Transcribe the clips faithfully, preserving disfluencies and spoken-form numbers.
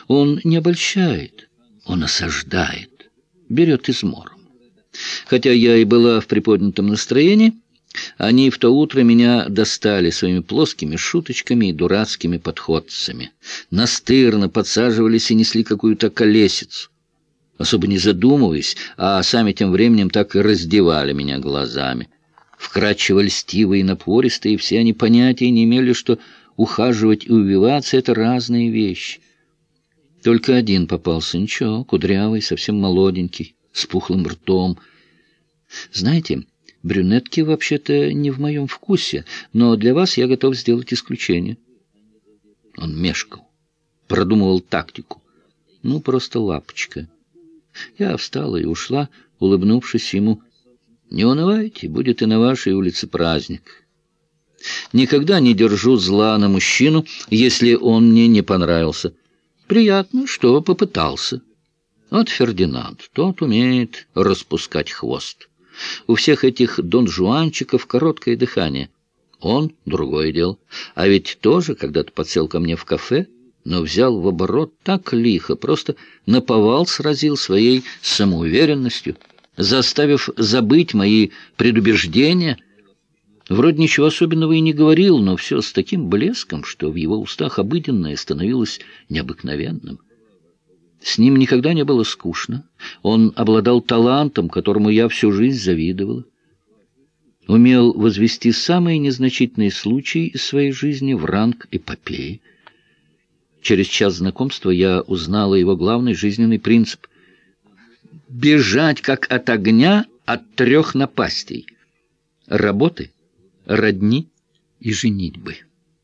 Он не обольщает, он осаждает, берет измором. Хотя я и была в приподнятом настроении, они в то утро меня достали своими плоскими шуточками и дурацкими подходцами. Настырно подсаживались и несли какую-то колесицу, особо не задумываясь, а сами тем временем так и раздевали меня глазами. Вкрадчиво льстивые и напористые, все они понятия не имели, что ухаживать и увиваться — это разные вещи. Только один попался, ничего, кудрявый, совсем молоденький, с пухлым ртом. Знаете, брюнетки вообще-то не в моем вкусе, но для вас я готов сделать исключение. Он мешкал, продумывал тактику. Ну, просто лапочка. Я встала и ушла, улыбнувшись ему. Не унывайте, будет и на вашей улице праздник. Никогда не держу зла на мужчину, если он мне не понравился. Приятно, что попытался. Вот Фердинанд, тот умеет распускать хвост. У всех этих дон-жуанчиков короткое дыхание. Он — другое дело. А ведь тоже когда-то подсел ко мне в кафе, но взял в оборот так лихо, просто наповал сразил своей самоуверенностью, заставив забыть мои предубеждения. Вроде ничего особенного и не говорил, но все с таким блеском, что в его устах обыденное становилось необыкновенным. С ним никогда не было скучно. Он обладал талантом, которому я всю жизнь завидовала. Умел возвести самые незначительные случаи из своей жизни в ранг эпопеи. Через час знакомства я узнала его главный жизненный принцип — бежать, как от огня, от трех напастей — работы, родни и женитьбы.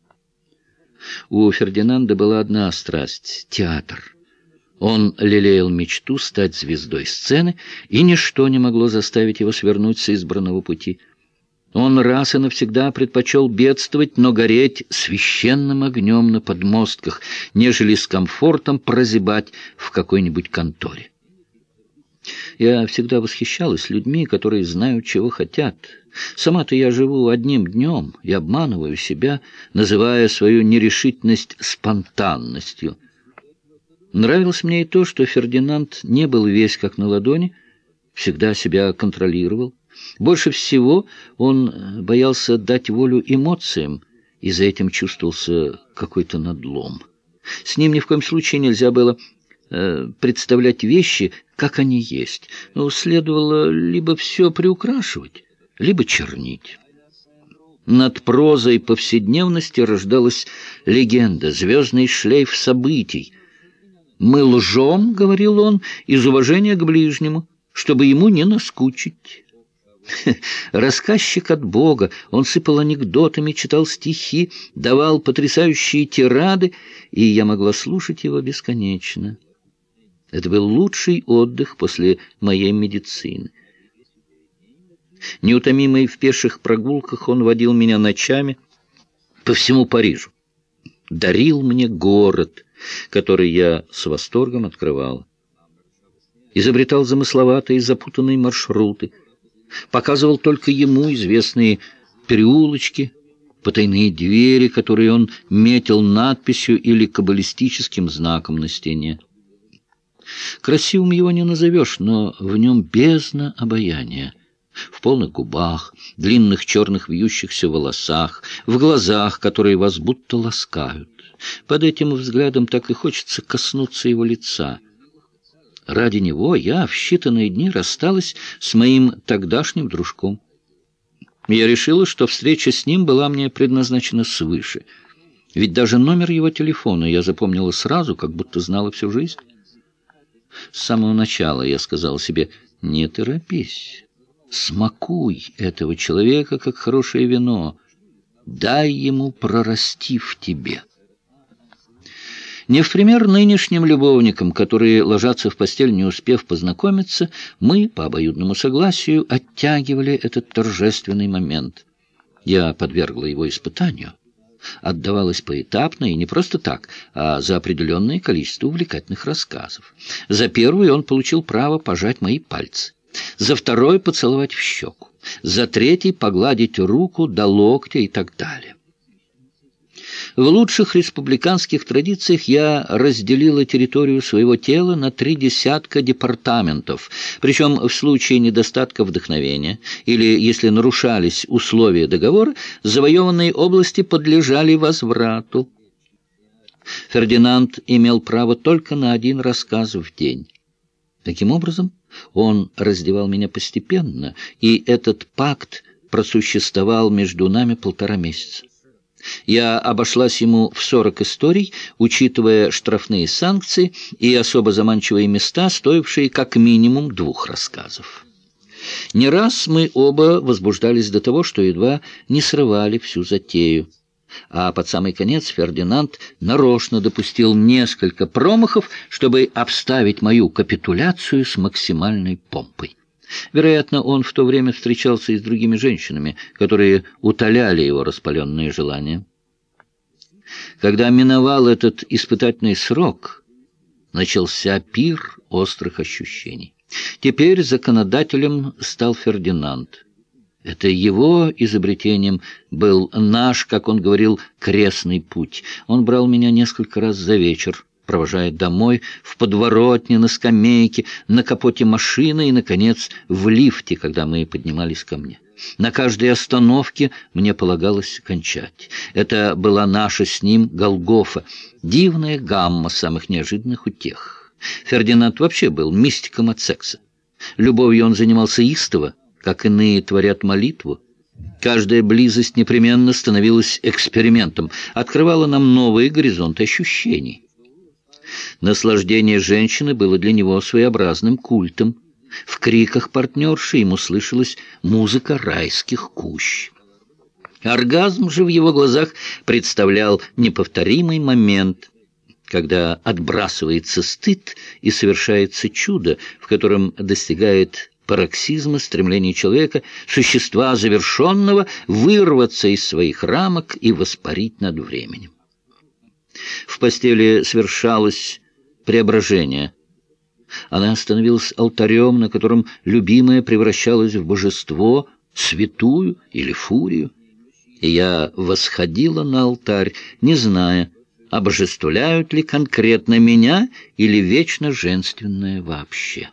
У Фердинанда была одна страсть — театр. Он лелеял мечту стать звездой сцены, и ничто не могло заставить его свернуть с избранного пути. Он раз и навсегда предпочел бедствовать, но гореть священным огнем на подмостках, нежели с комфортом прозябать в какой-нибудь конторе. Я всегда восхищалась людьми, которые знают, чего хотят. Сама-то я живу одним днем и обманываю себя, называя свою нерешительность спонтанностью. Нравилось мне и то, что Фердинанд не был весь как на ладони, всегда себя контролировал. Больше всего он боялся дать волю эмоциям, и за этим чувствовался какой-то надлом. С ним ни в коем случае нельзя было э, представлять вещи, как они есть. Но следовало либо все приукрашивать, либо чернить. Над прозой повседневности рождалась легенда, звездный шлейф событий. «Мы лжем, — говорил он, — из уважения к ближнему, чтобы ему не наскучить». Рассказчик от Бога, он сыпал анекдотами, читал стихи, давал потрясающие тирады, и я могла слушать его бесконечно. Это был лучший отдых после моей медицины. Неутомимый в пеших прогулках, он водил меня ночами по всему Парижу. Дарил мне город, который я с восторгом открывала. Изобретал замысловатые запутанные маршруты, показывал только ему известные переулочки, потайные двери, которые он метил надписью или каббалистическим знаком на стене. Красивым его не назовешь, но в нем бездна обаяния. В полных губах, длинных черных вьющихся волосах, в глазах, которые вас будто ласкают. Под этим взглядом так и хочется коснуться его лица. Ради него я в считанные дни рассталась с моим тогдашним дружком. Я решила, что встреча с ним была мне предназначена свыше. Ведь даже номер его телефона я запомнила сразу, как будто знала всю жизнь. С самого начала я сказала себе: не торопись, смакуй этого человека, как хорошее вино, дай ему прорасти в тебе. Не в пример нынешним любовникам, которые ложатся в постель, не успев познакомиться, мы, по обоюдному согласию, оттягивали этот торжественный момент. Я подвергла его испытанию, отдавалась поэтапно и не просто так, а за определенное количество увлекательных рассказов. За первый он получил право пожать мои пальцы, за второй — поцеловать в щеку, за третий — погладить руку до локтя и так далее. В лучших республиканских традициях я разделила территорию своего тела на три десятка департаментов, причем в случае недостатка вдохновения или если нарушались условия договора, завоеванные области подлежали возврату. Фердинанд имел право только на один рассказ в день. Таким образом, он раздевал меня постепенно, и этот пакт просуществовал между нами полтора месяца. Я обошлась ему в сорок историй, учитывая штрафные санкции и особо заманчивые места, стоившие как минимум двух рассказов. Не раз мы оба возбуждались до того, что едва не срывали всю затею. А под самый конец Фердинанд нарочно допустил несколько промахов, чтобы обставить мою капитуляцию с максимальной помпой. Вероятно, он в то время встречался и с другими женщинами, которые утоляли его распаленные желания. Когда миновал этот испытательный срок, начался пир острых ощущений. Теперь законодателем стал Фердинанд. Это его изобретением был наш, как он говорил, крестный путь. Он брал меня несколько раз за вечер, провожая домой, в подворотне, на скамейке, на капоте машины и, наконец, в лифте, когда мы поднимались ко мне. На каждой остановке мне полагалось кончать. Это была наша с ним Голгофа, дивная гамма самых неожиданных утех. Фердинанд вообще был мистиком от секса. Любовью он занимался истово, как иные творят молитву. Каждая близость непременно становилась экспериментом, открывала нам новые горизонты ощущений. Наслаждение женщины было для него своеобразным культом. В криках партнерши ему слышалась музыка райских кущ. Оргазм же в его глазах представлял неповторимый момент, когда отбрасывается стыд и совершается чудо, в котором достигает пароксизма стремление человека, существа завершенного, вырваться из своих рамок и воспарить над временем. В постели совершалось преображение. Она становилась алтарем, на котором любимая превращалась в божество, святую или фурию. И я восходила на алтарь, не зная, обожествляют ли конкретно меня или вечно женственное вообще.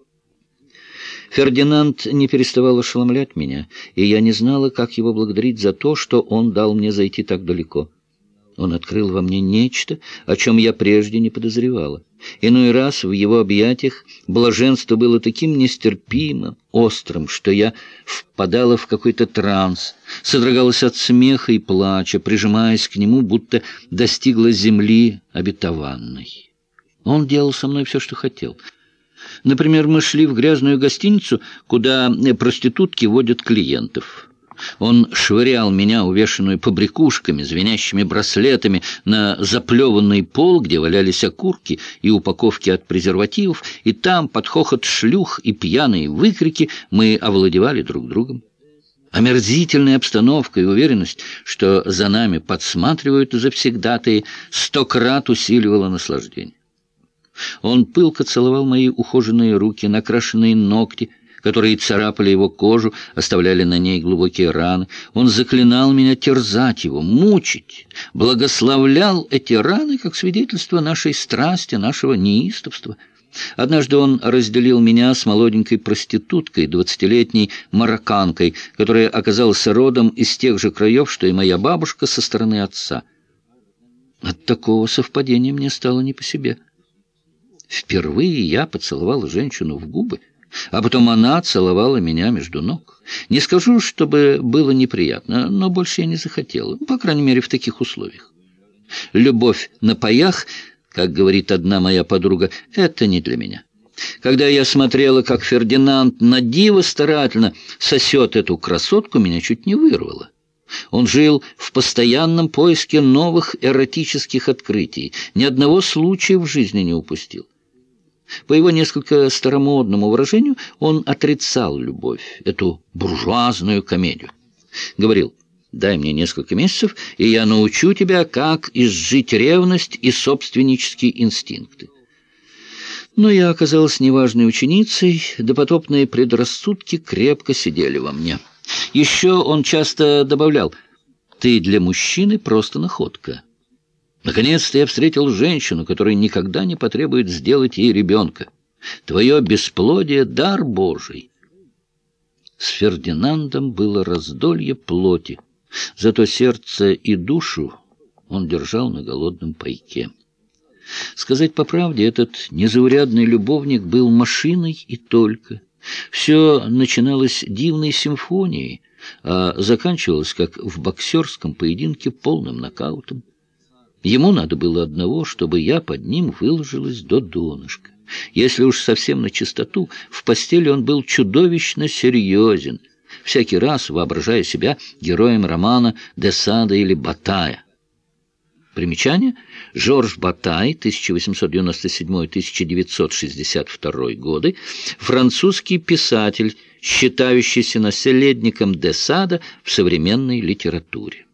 Фердинанд не переставал ошеломлять меня, и я не знала, как его благодарить за то, что он дал мне зайти так далеко. Он открыл во мне нечто, о чем я прежде не подозревала. Иной раз в его объятиях блаженство было таким нестерпимо острым, что я впадала в какой-то транс, содрогалась от смеха и плача, прижимаясь к нему, будто достигла земли обетованной. Он делал со мной все, что хотел. Например, мы шли в грязную гостиницу, куда проститутки водят клиентов. Он швырял меня, увешанную побрякушками, звенящими браслетами, на заплеванный пол, где валялись окурки и упаковки от презервативов, и там, под хохот шлюх и пьяные выкрики, мы овладевали друг другом. Омерзительная обстановка и уверенность, что за нами подсматривают завсегдатаи, сто крат усиливала наслаждение. Он пылко целовал мои ухоженные руки, накрашенные ногти, которые царапали его кожу, оставляли на ней глубокие раны. Он заклинал меня терзать его, мучить, благословлял эти раны как свидетельство нашей страсти, нашего неистовства. Однажды он разделил меня с молоденькой проституткой, двадцатилетней марокканкой, которая оказалась родом из тех же краев, что и моя бабушка со стороны отца. От такого совпадения мне стало не по себе. Впервые я поцеловала женщину в губы, а потом она целовала меня между ног. Не скажу, чтобы было неприятно, но больше я не захотела, по крайней мере, в таких условиях. Любовь на паях, как говорит одна моя подруга, это не для меня. Когда я смотрела, как Фердинанд на диво старательно сосет эту красотку, меня чуть не вырвало. Он жил в постоянном поиске новых эротических открытий, ни одного случая в жизни не упустил. По его несколько старомодному выражению, он отрицал любовь, эту буржуазную комедию. Говорил: «Дай мне несколько месяцев, и я научу тебя, как изжить ревность и собственнические инстинкты». Но я оказалась неважной ученицей, допотопные предрассудки крепко сидели во мне. Еще он часто добавлял: «Ты для мужчины просто находка. Наконец-то я встретил женщину, которая никогда не потребует сделать ей ребенка. Твое бесплодие — дар Божий. С Фердинандом было раздолье плоти, зато сердце и душу он держал на голодном пайке. Сказать по правде, этот незаурядный любовник был машиной и только. Все начиналось дивной симфонией, а заканчивалось, как в боксерском поединке, полным нокаутом. Ему надо было одного, чтобы я под ним выложилась до донышка. Если уж совсем на чистоту, в постели он был чудовищно серьезен, всякий раз воображая себя героем романа де Сада или Батая. Примечание: Жорж Батай, тысяча восемьсот девяносто седьмой — тысяча девятьсот шестьдесят второй годы, французский писатель, считающийся наследником де Сада в современной литературе.